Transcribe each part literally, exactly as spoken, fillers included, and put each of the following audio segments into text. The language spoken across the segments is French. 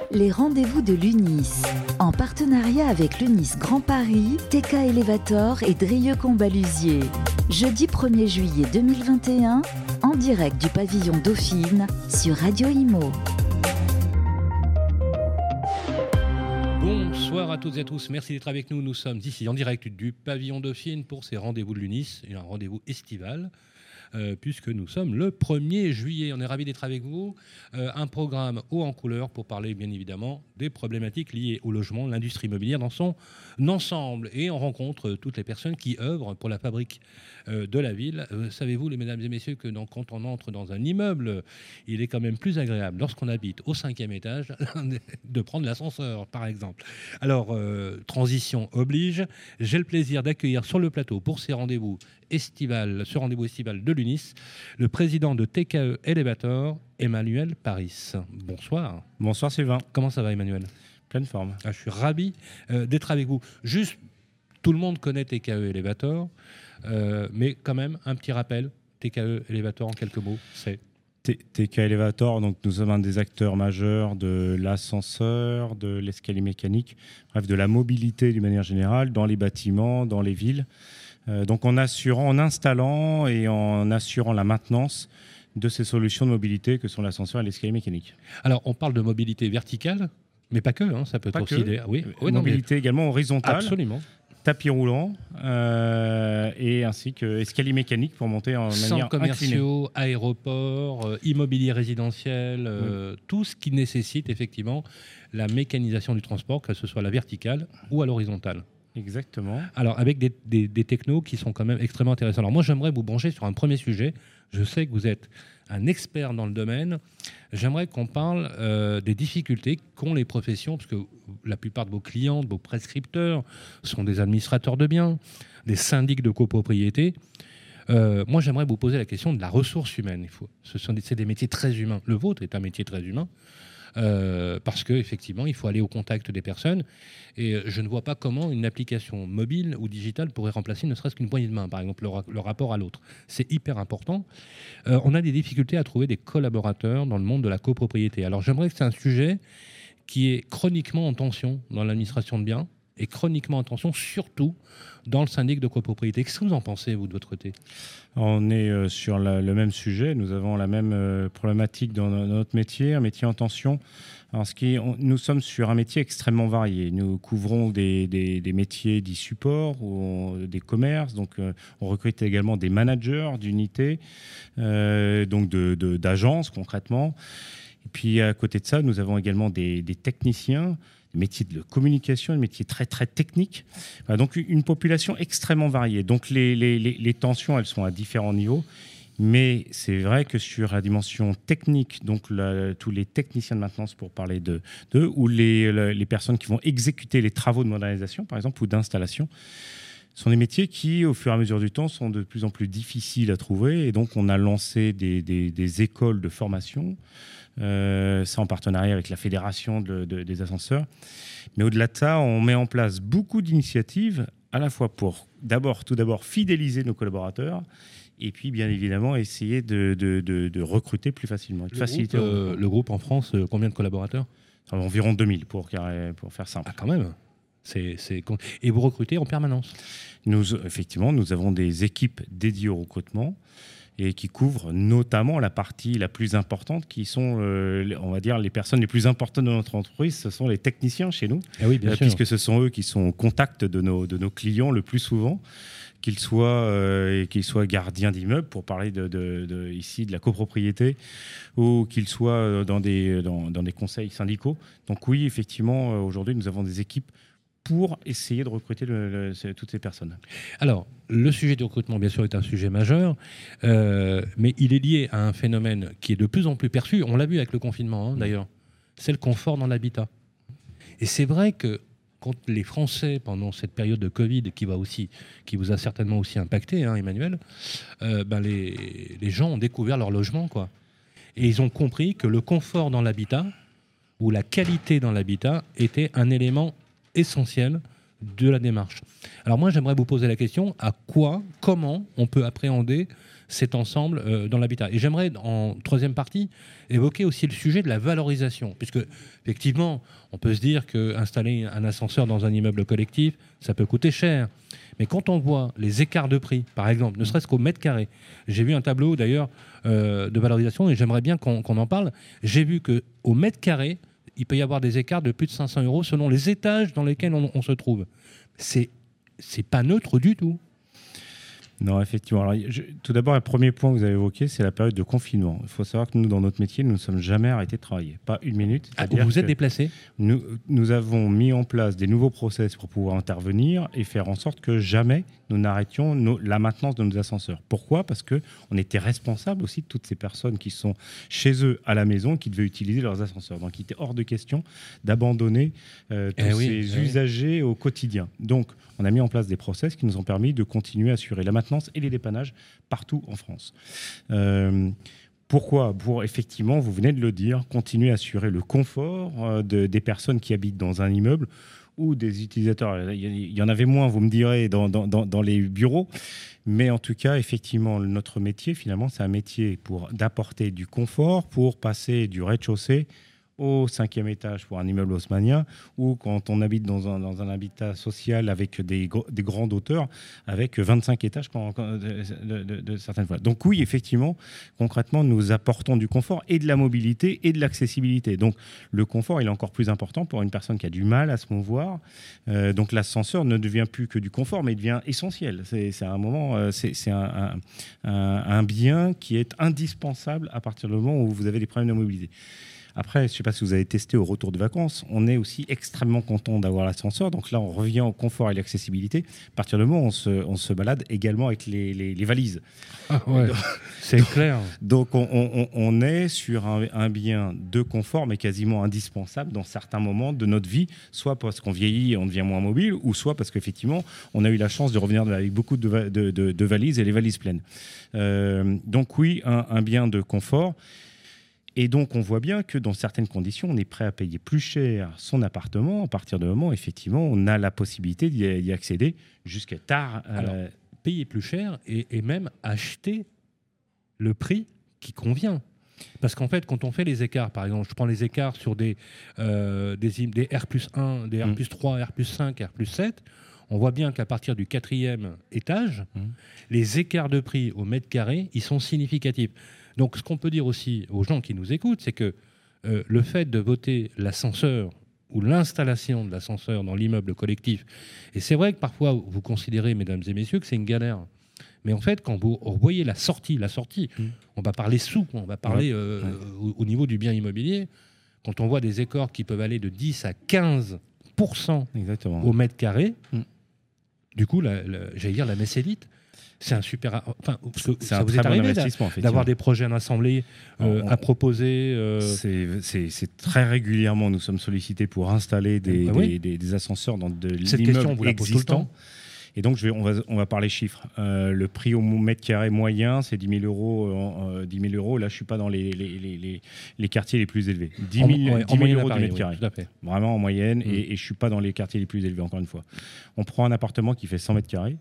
Les rendez-vous de l'U N I S. En partenariat avec l'U N I S Grand Paris, T K Elevator et Drieux-Combalusier. Jeudi premier juillet deux mille vingt et un, en direct du pavillon Dauphine sur Radio Imo. Bonsoir à toutes et à tous, merci d'être avec nous. Nous sommes ici en direct du pavillon Dauphine pour ces rendez-vous de l'U N I S, un rendez-vous estival. Euh, puisque nous sommes le premier juillet. On est ravis d'être avec vous. Euh, un programme haut en couleur pour parler bien évidemment des problématiques liées au logement, l'industrie immobilière dans son ensemble. Et on rencontre toutes les personnes qui œuvrent pour la fabrique euh, de la ville. Euh, savez-vous, les mesdames et messieurs, que dans, quand on entre dans un immeuble, il est quand même plus agréable, lorsqu'on habite au cinquième étage, de prendre l'ascenseur, par exemple. Alors, euh, transition oblige. J'ai le plaisir d'accueillir sur le plateau pour ces rendez-vous estival, ce rendez-vous estival de l'U N I S, le président de T K E Elevator, Emmanuel Paris. Bonsoir. Bonsoir Sylvain. Comment ça va, Emmanuel ? Pleine forme. Ah, je suis ravi euh, d'être avec vous. Juste, tout le monde connaît T K E Elevator, euh, mais quand même, un petit rappel, T K E Elevator en quelques mots, c'est... T K Elevator, donc nous sommes un des acteurs majeurs de l'ascenseur, de l'escalier mécanique, bref, de la mobilité d'une manière générale, dans les bâtiments, dans les villes. Euh, donc en assurant, en installant et en assurant la maintenance de ces solutions de mobilité que sont l'ascenseur et l'escalier mécanique. Alors on parle de mobilité verticale, mais pas que, hein, ça peut pas être aussi des... oui, oui, mobilité non, mais... également horizontale. Absolument. Tapis roulant euh, et ainsi que escalier mécanique pour monter en Centres manière commerciaux, aéroports, euh, immobilier résidentiel, euh, oui. Tout ce qui nécessite effectivement la mécanisation du transport, que ce soit à la verticale ou à l'horizontale. Exactement. Alors, avec des, des, des technos qui sont quand même extrêmement intéressants. Alors, moi, j'aimerais vous brancher sur un premier sujet. Je sais que vous êtes un expert dans le domaine. J'aimerais qu'on parle euh, des difficultés qu'ont les professions, parce que la plupart de vos clients, de vos prescripteurs, sont des administrateurs de biens, des syndics de copropriété. Euh, moi, j'aimerais vous poser la question de la ressource humaine. Il faut, ce sont des, c'est des métiers très humains. Le vôtre est un métier très humain. Euh, parce qu'effectivement, il faut aller au contact des personnes. Et je ne vois pas comment une application mobile ou digitale pourrait remplacer ne serait-ce qu'une poignée de main, par exemple, le, ra- le rapport à l'autre. C'est hyper important. Euh, on a des difficultés à trouver des collaborateurs dans le monde de la copropriété. Alors, j'aimerais que c'est un sujet qui est chroniquement en tension dans l'administration de biens et chroniquement en tension, surtout dans le syndic de copropriété. Qu'est-ce que vous en pensez, vous, de votre côté ? On est euh, sur la, le même sujet. Nous avons la même euh, problématique dans, no- dans notre métier, un métier en tension. Alors, ce qui, on, nous sommes sur un métier extrêmement varié. Nous couvrons des, des, des métiers dits support, ou on, des commerces. Donc, euh, on recrute également des managers d'unités, euh, donc de, de, d'agences concrètement. Et puis, à côté de ça, nous avons également des, des techniciens, des métiers de communication, des métiers très, très techniques. Voilà, donc, une population extrêmement variée. Donc, les, les, les, les tensions, elles sont à différents niveaux. Mais c'est vrai que sur la dimension technique, donc la, tous les techniciens de maintenance, pour parler de, d'eux, ou les, les personnes qui vont exécuter les travaux de modernisation, par exemple, ou d'installation, sont des métiers qui, au fur et à mesure du temps, sont de plus en plus difficiles à trouver. Et donc, on a lancé des, des, des écoles de formation, euh, ça en partenariat avec la Fédération de, de, des ascenseurs. Mais au-delà de ça, on met en place beaucoup d'initiatives, à la fois pour, d'abord, tout d'abord, fidéliser nos collaborateurs, et puis, bien évidemment, essayer de, de, de, de recruter plus facilement. Le, faciliter groupe, euh, le groupe en France, euh, combien de collaborateurs ? Environ deux mille, pour, pour faire simple. Ah, quand même. C'est, c'est... Et vous recrutez en permanence ? Nous, effectivement, nous avons des équipes dédiées au recrutement et qui couvrent notamment la partie la plus importante, qui sont, euh, on va dire, les personnes les plus importantes de notre entreprise. Ce sont les techniciens chez nous, ah oui, bien euh, sûr. Puisque ce sont eux qui sont au contact de nos, de nos clients le plus souvent. Qu'ils soient, euh, qu'ils soient gardiens d'immeubles, pour parler de, de, de, ici de la copropriété, ou qu'ils soient dans des, dans, dans des conseils syndicaux. Donc oui, effectivement, aujourd'hui, nous avons des équipes pour essayer de recruter le, le, toutes ces personnes. Alors, le sujet du recrutement, bien sûr, est un sujet majeur, euh, mais il est lié à un phénomène qui est de plus en plus perçu. On l'a vu avec le confinement, hein, d'ailleurs. C'est le confort dans l'habitat. Et c'est vrai que quand les Français, pendant cette période de Covid, qui, va aussi, qui vous a certainement aussi impacté, hein, Emmanuel, euh, ben les, les gens ont découvert leur logement, quoi. Et ils ont compris que le confort dans l'habitat, ou la qualité dans l'habitat, était un élément essentiel de la démarche. Alors moi, j'aimerais vous poser la question, à quoi, comment on peut appréhender cet ensemble euh, dans l'habitat. Et j'aimerais, en troisième partie, évoquer aussi le sujet de la valorisation, puisque effectivement, on peut se dire qu'installer un ascenseur dans un immeuble collectif, ça peut coûter cher. Mais quand on voit les écarts de prix, par exemple, ne serait-ce qu'au mètre carré, j'ai vu un tableau d'ailleurs euh, de valorisation et j'aimerais bien qu'on, qu'on en parle. J'ai vu qu'au mètre carré, il peut y avoir des écarts de plus de cinq cents euros selon les étages dans lesquels on, on se trouve. C'est, c'est pas neutre du tout. Non, effectivement. Alors, je, tout d'abord, le premier point que vous avez évoqué, c'est la période de confinement. Il faut savoir que nous, dans notre métier, nous ne sommes jamais arrêtés de travailler. Pas une minute. Ah, vous vous êtes déplacé ? nous, nous avons mis en place des nouveaux process pour pouvoir intervenir et faire en sorte que jamais nous n'arrêtions nos, la maintenance de nos ascenseurs. Pourquoi ? Parce qu'on était responsable aussi de toutes ces personnes qui sont chez eux à la maison et qui devaient utiliser leurs ascenseurs. Donc, il était hors de question d'abandonner euh, tous eh ces oui, eh usagers oui. au quotidien. Donc, on a mis en place des process qui nous ont permis de continuer à assurer la maintenance et les dépannages partout en France. Euh, pourquoi ? Pour effectivement, vous venez de le dire, continuer à assurer le confort euh, de, des personnes qui habitent dans un immeuble ou des utilisateurs. Il y, il y en avait moins, vous me direz, dans, dans, dans, dans les bureaux. Mais en tout cas, effectivement, notre métier, finalement, c'est un métier pour d'apporter du confort, pour passer du rez-de-chaussée au cinquième étage pour un immeuble haussmannien, ou quand on habite dans un, dans un habitat social avec des, des grandes hauteurs, avec vingt-cinq étages quand, quand, de, de, de certaines fois. Donc oui, effectivement, concrètement, nous apportons du confort et de la mobilité et de l'accessibilité. Donc le confort, il est encore plus important pour une personne qui a du mal à se mouvoir. Euh, donc l'ascenseur ne devient plus que du confort, mais il devient essentiel. C'est, c'est un moment, euh, c'est, c'est un, un, un, un bien qui est indispensable à partir du moment où vous avez des problèmes de mobilité. Après, je ne sais pas si vous avez testé au retour de vacances, on est aussi extrêmement content d'avoir l'ascenseur. Donc là, on revient au confort et l'accessibilité. À partir du moment où on se, on se balade également avec les, les, les valises. Ah ouais, donc, c'est clair. Donc on, on, on est sur un, un bien de confort, mais quasiment indispensable dans certains moments de notre vie, soit parce qu'on vieillit et on devient moins mobile, ou soit parce qu'effectivement, on a eu la chance de revenir avec beaucoup de, de, de, de valises et les valises pleines. Euh, donc oui, un, un bien de confort. Et donc, on voit bien que dans certaines conditions, on est prêt à payer plus cher son appartement à partir du moment où, effectivement, on a la possibilité d'y, d'y accéder jusqu'à tard. Euh... Alors, payer plus cher et, et même acheter le prix qui convient. Parce qu'en fait, quand on fait les écarts, par exemple, je prends les écarts sur des, euh, des, des R plus un, des R plus trois, R plus cinq, R plus sept, on voit bien qu'à partir du quatrième étage, mmh. les écarts de prix au mètre carré, ils sont significatifs. Donc, ce qu'on peut dire aussi aux gens qui nous écoutent, c'est que euh, le fait de voter l'ascenseur ou l'installation de l'ascenseur dans l'immeuble collectif, et c'est vrai que parfois, vous considérez, mesdames et messieurs, que c'est une galère. Mais en fait, quand vous voyez la sortie, la sortie, mmh. on va parler sous, on va parler euh, ouais. au, au niveau du bien immobilier, quand on voit des écarts qui peuvent aller de dix à quinze pour cent Exactement. Au mètre carré, mmh. du coup, la, la, j'allais dire la messe est vite. C'est un super. Enfin, c'est ça un vous très est bon arrivé investissement, d'avoir des projets en assemblée euh, on, à proposer euh... c'est, c'est, c'est très régulièrement, nous sommes sollicités pour installer des, bah oui. des, des, des ascenseurs dans de Cette l'immeuble question, on vous la pose tout le temps. Et donc, je vais, on, va, on va parler chiffres. Euh, le prix au mètre carré moyen, c'est dix mille euros. Euh, dix mille euros. Là, je ne suis pas dans les, les, les, les, les quartiers les plus élevés. dix mille, en, ouais, dix mille euros Paris, du mètre carré. Oui, vraiment en moyenne. Mmh. Et, et je ne suis pas dans les quartiers les plus élevés, encore une fois. On prend un appartement qui fait cent mètres carrés.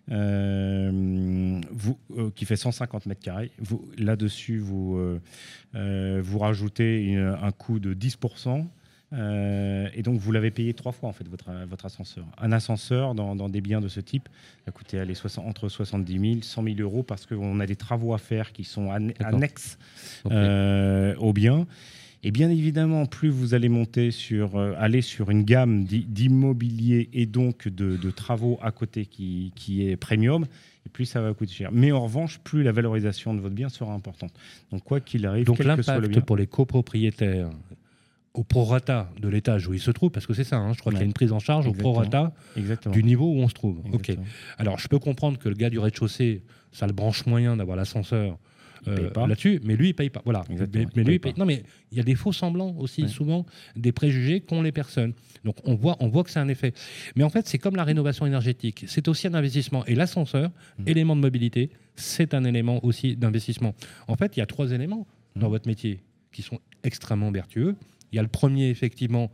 Euh, vous, euh, qui fait cent cinquante mètres carrés. Vous, là-dessus, vous, euh, euh, vous rajoutez une, un coût de dix pour cent. Euh, et donc, vous l'avez payé trois fois, en fait, votre, votre ascenseur. Un ascenseur, dans, dans des biens de ce type, a coûté allez, soixante, entre soixante-dix mille, cent mille euros, parce qu'on a des travaux à faire qui sont an- annexes okay. euh, au bien. Et bien évidemment, plus vous allez monter sur, euh, aller sur une gamme d'immobilier et donc de, de travaux à côté qui, qui est premium, et plus ça va coûter cher. Mais en revanche, plus la valorisation de votre bien sera importante. Donc quoi qu'il arrive, donc quel que soit le bien. L'impact pour les copropriétaires au prorata de l'étage où il se trouve, parce que c'est ça, hein, je crois ouais. qu'il y a une prise en charge Exactement. Au prorata Exactement. Du niveau où on se trouve. Okay. Alors je peux comprendre que le gars du rez-de-chaussée, ça le branche moyen d'avoir l'ascenseur Euh, là-dessus, mais lui il paye pas. Voilà. Mais, mais lui il paye. Non, mais il y a des faux semblants aussi, ouais. souvent des préjugés qu'ont les personnes. Donc on voit, on voit que c'est un effet. Mais en fait, c'est comme la rénovation énergétique. C'est aussi un investissement. Et l'ascenseur, mmh. élément de mobilité, c'est un élément aussi d'investissement. En fait, il y a trois éléments mmh. dans votre métier qui sont extrêmement vertueux. Il y a le premier, effectivement,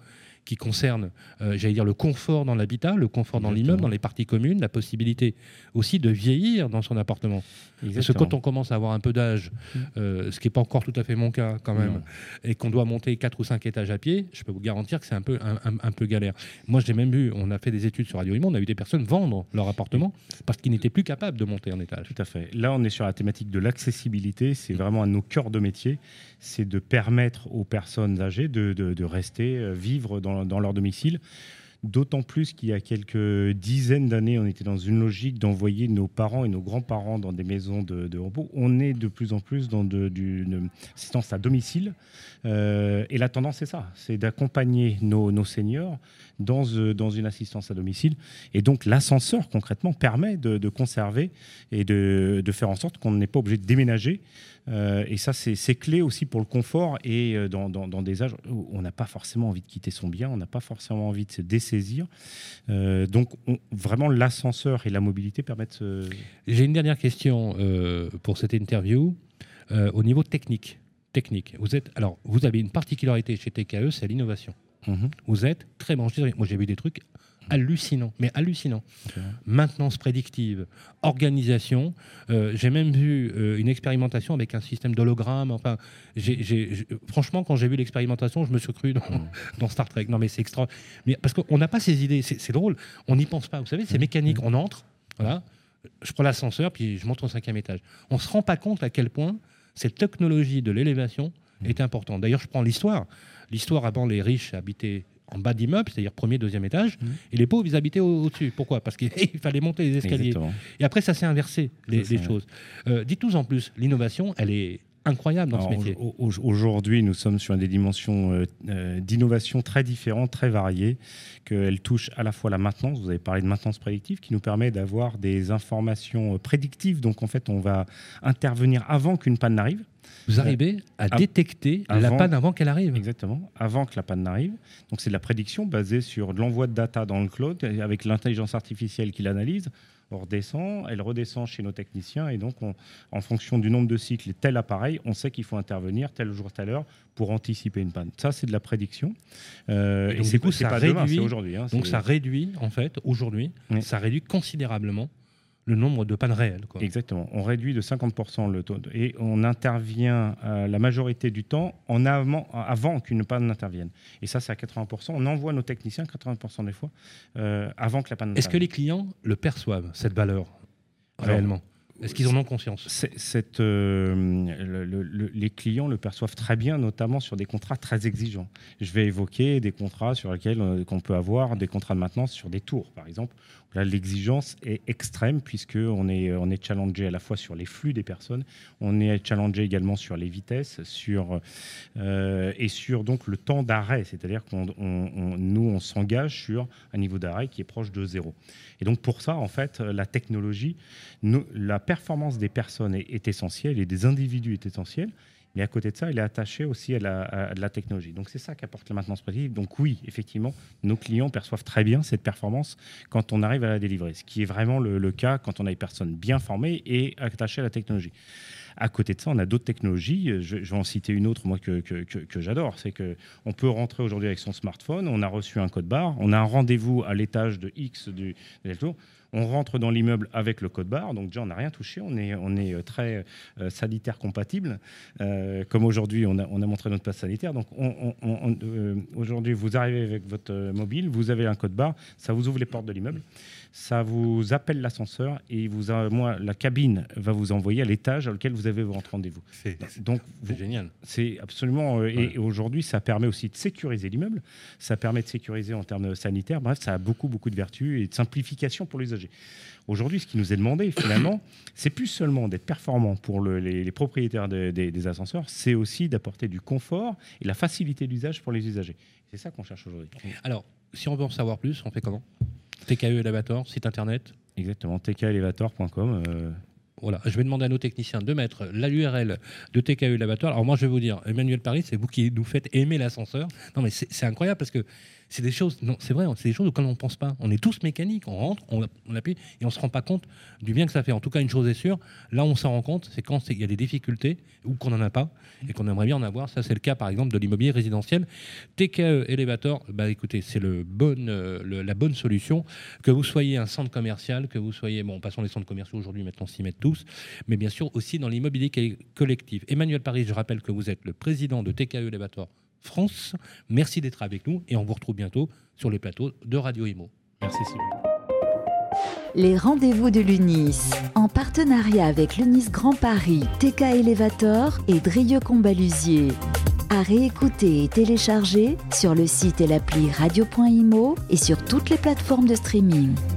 qui concernent, euh, j'allais dire, le confort dans l'habitat, le confort dans l'immeuble, dans les parties communes, la possibilité aussi de vieillir dans son appartement. Exactement. Parce que quand on commence à avoir un peu d'âge, euh, ce qui n'est pas encore tout à fait mon cas quand même, non. et qu'on doit monter quatre ou cinq étages à pied, je peux vous garantir que c'est un peu, un, un, un peu galère. Moi, j'ai même vu, on a fait des études sur Radio Imo, on a eu des personnes vendre leur appartement parce qu'ils n'étaient plus capables de monter en étage. Tout à fait. Là, on est sur la thématique de l'accessibilité. C'est vraiment un de nos cœurs de métier. C'est de permettre aux personnes âgées de, de, de rester, euh, vivre dans, dans leur domicile. D'autant plus qu'il y a quelques dizaines d'années, on était dans une logique d'envoyer nos parents et nos grands-parents dans des maisons de, de repos. On est de plus en plus dans de, du, une assistance à domicile. Euh, et la tendance, c'est ça, c'est d'accompagner nos, nos seniors dans, dans une assistance à domicile. Et donc, l'ascenseur, concrètement, permet de, de conserver et de, de faire en sorte qu'on n'est pas obligé de déménager. Euh, et ça, c'est, c'est clé aussi pour le confort et euh, dans, dans, dans des âges où on n'a pas forcément envie de quitter son bien, on n'a pas forcément envie de se dessaisir. Euh, donc, on, vraiment, l'ascenseur et la mobilité permettent... Ce... J'ai une dernière question euh, pour cette interview. Euh, au niveau technique, technique vous, êtes, alors, vous avez une particularité chez T K E, c'est l'innovation. Mmh. Vous êtes très branché. Moi, j'ai vu des trucs hallucinants, mais hallucinants. Okay. Maintenance prédictive, organisation. Euh, j'ai même vu euh, une expérimentation avec un système d'hologramme. Enfin, j'ai, j'ai, j'ai, franchement, quand j'ai vu l'expérimentation, je me suis cru dans, mmh. dans Star Trek. Non, mais c'est extra. Mais parce qu'on n'a pas ces idées. C'est, c'est drôle. On n'y pense pas. Vous savez, c'est mécanique. On entre. Voilà. Je prends l'ascenseur, puis je monte au cinquième étage. On ne se rend pas compte à quel point cette technologie de l'élévation mmh. est importante. D'ailleurs, je prends l'histoire. L'histoire, avant, les riches habitaient en bas d'immeubles, c'est-à-dire premier, deuxième étage, mmh. et les pauvres, ils habitaient au- au-dessus. Pourquoi ? Parce qu'il fallait monter les escaliers. Exactement. Et après, ça s'est inversé, les, les choses. Euh, dites-nous en plus, l'innovation, elle est incroyable dans Alors, ce métier. Au, au, aujourd'hui, nous sommes sur des dimensions euh, euh, d'innovation très différentes, très variées, qu'elles touchent à la fois la maintenance, vous avez parlé de maintenance prédictive, qui nous permet d'avoir des informations prédictives. Donc, en fait, on va intervenir avant qu'une panne n'arrive. Vous arrivez à Av- détecter avant, la panne avant qu'elle arrive. Exactement, avant que la panne n'arrive. Donc c'est de la prédiction basée sur de l'envoi de data dans le cloud avec l'intelligence artificielle qui l'analyse. On redescend, elle redescend chez nos techniciens et donc on, en fonction du nombre de cycles et tel appareil, on sait qu'il faut intervenir tel jour, telle heure pour anticiper une panne. Ça, c'est de la prédiction. Euh, et, donc, et c'est, coup, c'est ça pas réduit, demain, c'est aujourd'hui. Hein, donc c'est... ça réduit, en fait, aujourd'hui, oui. ça réduit considérablement le nombre de pannes réelles. Quoi. Exactement. On réduit de cinquante pour cent le taux. De... Et on intervient euh, la majorité du temps en avant, avant qu'une panne n'intervienne. Et ça, c'est à quatre-vingts pour cent. On envoie nos techniciens, quatre-vingts pour cent des fois, euh, avant que la panne n'intervienne. Est-ce que les clients le perçoivent, cette valeur, réellement ? Est-ce qu'ils en ont conscience ? c'est, c'est, euh, le, le, le, Les clients le perçoivent très bien, notamment sur des contrats très exigeants. Je vais évoquer des contrats sur lesquels euh, qu'on peut avoir des contrats de maintenance sur des tours, par exemple. Là, l'exigence est extrême puisqu'on est, on est challengé à la fois sur les flux des personnes, on est challengé également sur les vitesses sur, euh, et sur donc, le temps d'arrêt. C'est-à-dire que nous, on s'engage sur un niveau d'arrêt qui est proche de zéro. Et donc, pour ça, en fait, la technologie, nous, la performance des personnes est, est essentielle et des individus est essentielle. Mais à côté de ça, elle est attachée aussi à la, à la technologie. Donc, c'est ça qu'apporte la maintenance prédictive. Donc, oui, effectivement, nos clients perçoivent très bien cette performance quand on arrive à la délivrer, ce qui est vraiment le, le cas quand on a des personnes bien formées et attachées à la technologie. À côté de ça, on a d'autres technologies. Je, je vais en citer une autre, moi, que, que, que, que j'adore. C'est qu'on peut rentrer aujourd'hui avec son smartphone, on a reçu un code barre, on a un rendez-vous à l'étage de X du, de tour. On rentre dans l'immeuble avec le code barre, donc déjà on n'a rien touché, on est, on est très euh, sanitaire compatible. Euh, comme aujourd'hui, on a, on a montré notre passe sanitaire. Donc on, on, on, euh, aujourd'hui, vous arrivez avec votre euh, mobile, vous avez un code barre, ça vous ouvre les portes de l'immeuble, ça vous appelle l'ascenseur et vous a, moi, la cabine va vous envoyer à l'étage auquel vous avez votre rendez-vous. C'est, donc, c'est vous, génial. C'est absolument... Euh, ouais. Et aujourd'hui, ça permet aussi de sécuriser l'immeuble, ça permet de sécuriser en termes sanitaires. Bref, ça a beaucoup, beaucoup de vertus et de simplification pour l'usager. Aujourd'hui, ce qui nous est demandé, finalement, c'est plus seulement d'être performant pour le, les, les propriétaires de, de, des ascenseurs, c'est aussi d'apporter du confort et la facilité d'usage pour les usagers. C'est ça qu'on cherche aujourd'hui. Alors, si on veut en savoir plus, on fait comment ? T K E Elevator, site internet ? Exactement, t k elevator point com. Euh... Voilà, je vais demander à nos techniciens de mettre l'U R L de T K E Elevator. Alors moi, je vais vous dire, Emmanuel Paris, c'est vous qui nous faites aimer l'ascenseur. Non, mais c'est, c'est incroyable parce que C'est des choses, non, c'est vrai, c'est des choses auxquelles on ne pense pas. On est tous mécaniques, on rentre, on, on appuie et on ne se rend pas compte du bien que ça fait. En tout cas, une chose est sûre, là on s'en rend compte, c'est quand il y a des difficultés ou qu'on n'en a pas et qu'on aimerait bien en avoir. Ça, c'est le cas par exemple de l'immobilier résidentiel. T K E Elevator, bah, écoutez, c'est le bon, euh, le, la bonne solution. Que vous soyez un centre commercial, que vous soyez, bon, passons les centres commerciaux aujourd'hui, maintenant s'y mettent tous, mais bien sûr aussi dans l'immobilier collectif. Emmanuel Paris, je rappelle que vous êtes le président de T K E Elevator France. Merci d'être avec nous et on vous retrouve bientôt sur les plateaux de Radio Imo. Merci Sylvain. Les rendez-vous de l'U N I S, en partenariat avec l'U N I S Grand Paris, T K Elevator et Drieux-Combalusier. À réécouter et télécharger sur le site et l'appli radio point imo et sur toutes les plateformes de streaming.